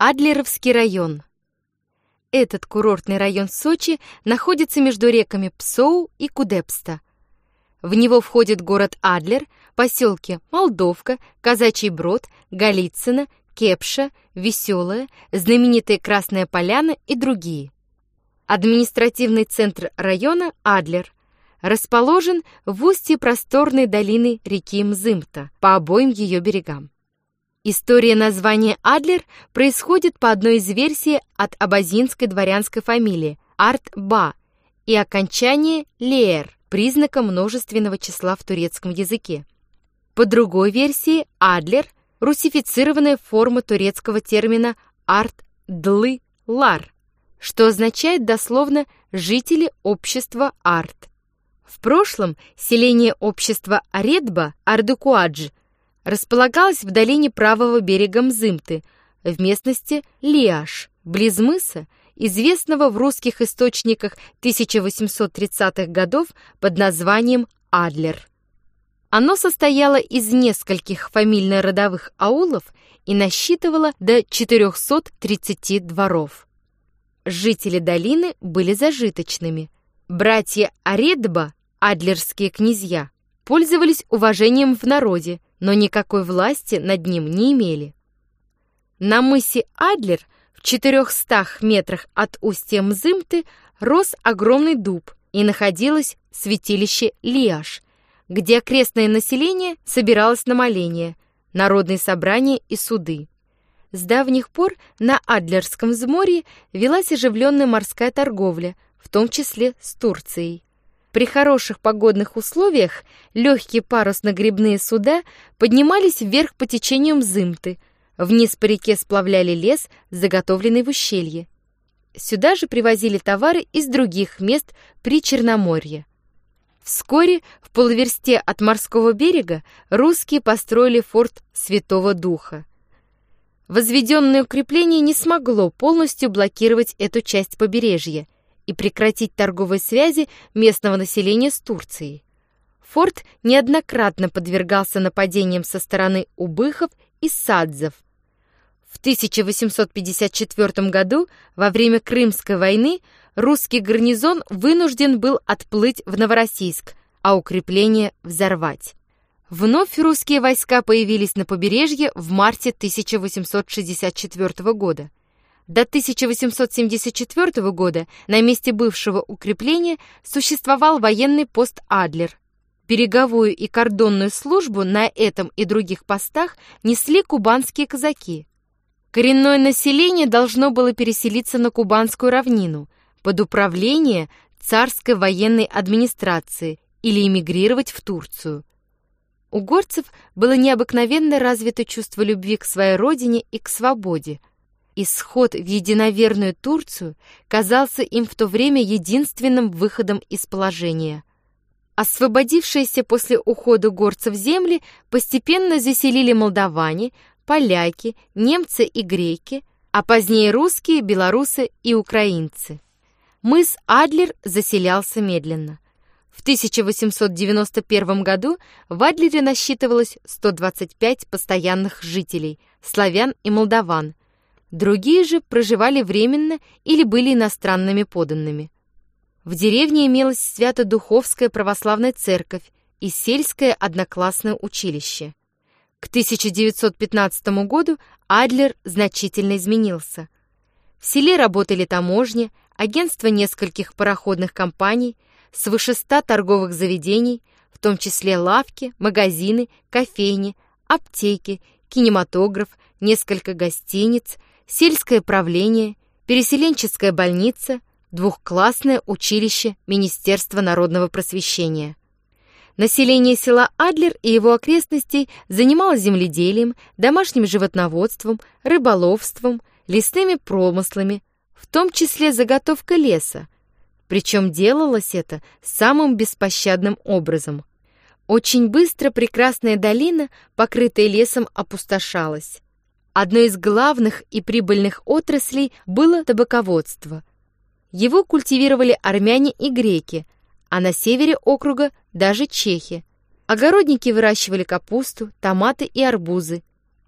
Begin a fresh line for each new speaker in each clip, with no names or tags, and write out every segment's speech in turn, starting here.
Адлеровский район. Этот курортный район Сочи находится между реками Псоу и Кудепста. В него входит город Адлер, поселки Молдовка, Казачий Брод, Голицыно, Кепша, Веселая, знаменитая Красная Поляна и другие. Административный центр района Адлер расположен в устье просторной долины реки Мзымта по обоим ее берегам. История названия Адлер происходит по одной из версий от абазинской дворянской фамилии Арт-Ба и окончание «леер» признака множественного числа в турецком языке. По другой версии Адлер – русифицированная форма турецкого термина Арт-Длы-Лар, что означает дословно «жители общества Арт». В прошлом селение общества Аредба, Ардукуадж, располагалось в долине правого берега Мзымты, в местности Лиаш, близ мыса, известного в русских источниках 1830-х годов под названием Адлер. Оно состояло из нескольких фамильно-родовых аулов и насчитывало до 430 дворов. Жители долины были зажиточными. Братья Аредба, адлерские князья, пользовались уважением в народе, но никакой власти над ним не имели. На мысе Адлер в 400 метрах от устья Мзымты рос огромный дуб и находилось святилище Лиаш, где окрестное население собиралось на моления, народные собрания и суды. С давних пор на Адлерском взморье велась оживленная морская торговля, в том числе с Турцией. При хороших погодных условиях легкие парусно-гребные суда поднимались вверх по течению Мзымты, вниз по реке сплавляли лес, заготовленный в ущелье. Сюда же привозили товары из других мест при Черноморье. Вскоре, в полуверсте от морского берега, русские построили форт Святого Духа. Возведенное укрепление не смогло полностью блокировать эту часть побережья и прекратить торговые связи местного населения с Турцией. Форт неоднократно подвергался нападениям со стороны убыхов и садзов. В 1854 году, во время Крымской войны, русский гарнизон вынужден был отплыть в Новороссийск, а укрепление взорвать. Вновь русские войска появились на побережье в марте 1864 года. До 1874 года на месте бывшего укрепления существовал военный пост Адлер. Береговую и кордонную службу на этом и других постах несли кубанские казаки. Коренное население должно было переселиться на Кубанскую равнину под управление царской военной администрации или эмигрировать в Турцию. У горцев было необыкновенно развито чувство любви к своей родине и к свободе. Исход в единоверную Турцию казался им в то время единственным выходом из положения. Освободившиеся после ухода горцев земли постепенно заселили молдаване, поляки, немцы и греки, а позднее русские, белорусы и украинцы. Мыс Адлер заселялся медленно. В 1891 году в Адлере насчитывалось 125 постоянных жителей, славян и молдаван. Другие же проживали временно или были иностранными подданными. В деревне имелась Свято-Духовская православная церковь и сельское одноклассное училище. К 1915 году Адлер значительно изменился. В селе работали таможня, агентство нескольких пароходных компаний, свыше 100 торговых заведений, в том числе лавки, магазины, кофейни, аптеки, кинематограф, несколько гостиниц, сельское правление, переселенческая больница, двухклассное училище Министерства народного просвещения. Население села Адлер и его окрестностей занималось земледелием, домашним животноводством, рыболовством, лесными промыслами, в том числе заготовкой леса. Причем делалось это самым беспощадным образом. Очень быстро прекрасная долина, покрытая лесом, опустошалась. Одной из главных и прибыльных отраслей было табаководство. Его культивировали армяне и греки, а на севере округа даже чехи. Огородники выращивали капусту, томаты и арбузы,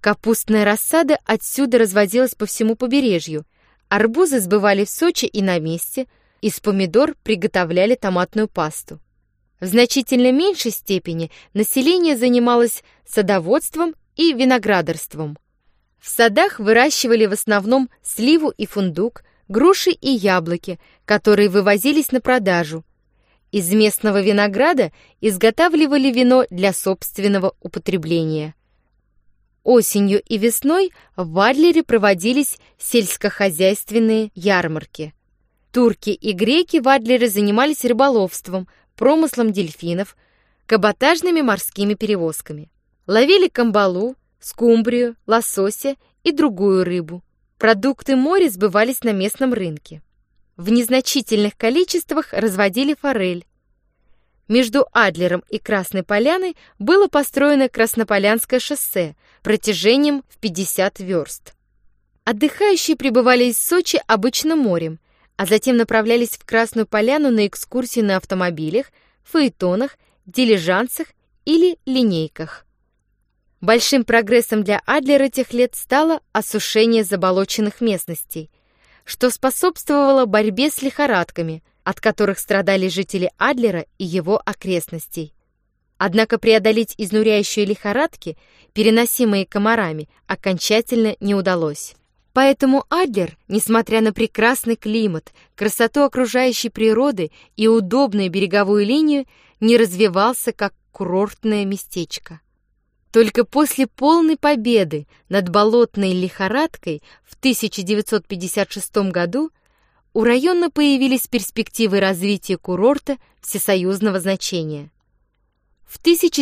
Капустная рассада отсюда разводилась по всему побережью. Арбузы сбывали в Сочи и на месте, из помидор приготовляли томатную пасту. В значительно меньшей степени население занималось садоводством и виноградарством. В садах выращивали в основном сливу и фундук, груши и яблоки, которые вывозились на продажу. Из местного винограда изготавливали вино для собственного употребления. Осенью и весной в Адлере проводились сельскохозяйственные ярмарки. Турки и греки в Адлере занимались рыболовством, промыслом дельфинов, каботажными морскими перевозками. Ловили камбалу, скумбрию, лосося и другую рыбу. Продукты моря сбывались на местном рынке. В незначительных количествах разводили форель. Между Адлером и Красной Поляной было построено Краснополянское шоссе протяжением в 50 верст. Отдыхающие прибывали из Сочи обычно морем, а затем направлялись в Красную Поляну на экскурсии на автомобилях, фаэтонах, дилижансах или линейках. Большим прогрессом для Адлера тех лет стало осушение заболоченных местностей, что способствовало борьбе с лихорадками, от которых страдали жители Адлера и его окрестностей. Однако преодолеть изнуряющие лихорадки, переносимые комарами, окончательно не удалось. Поэтому Адлер, несмотря на прекрасный климат, красоту окружающей природы и удобную береговую линию, не развивался как курортное местечко. Только после полной победы над болотной лихорадкой в 1956 году у района появились перспективы развития курорта всесоюзного значения. В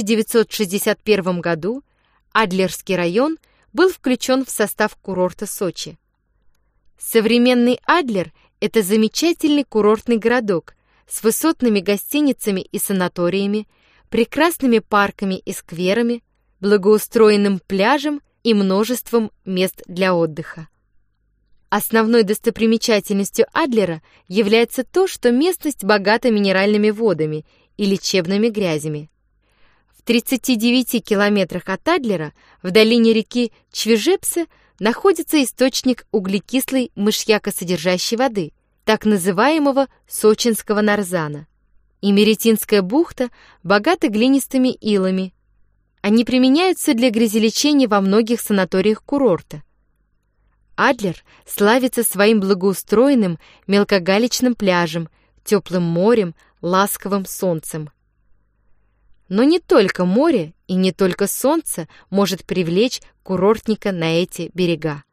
1961 году Адлерский район был включен в состав курорта Сочи. Современный Адлер – это замечательный курортный городок с высотными гостиницами и санаториями, прекрасными парками и скверами, благоустроенным пляжем и множеством мест для отдыха. Основной достопримечательностью Адлера является то, что местность богата минеральными водами и лечебными грязями. В 39 километрах от Адлера, в долине реки Чвежепсе, находится источник углекислой мышьякосодержащей воды, так называемого сочинского нарзана. Имеретинская бухта богата глинистыми илами. Они применяются для грязелечения во многих санаториях курорта. Адлер славится своим благоустроенным мелкогалечным пляжем, теплым морем, ласковым солнцем. Но не только море и не только солнце может привлечь курортника на эти берега.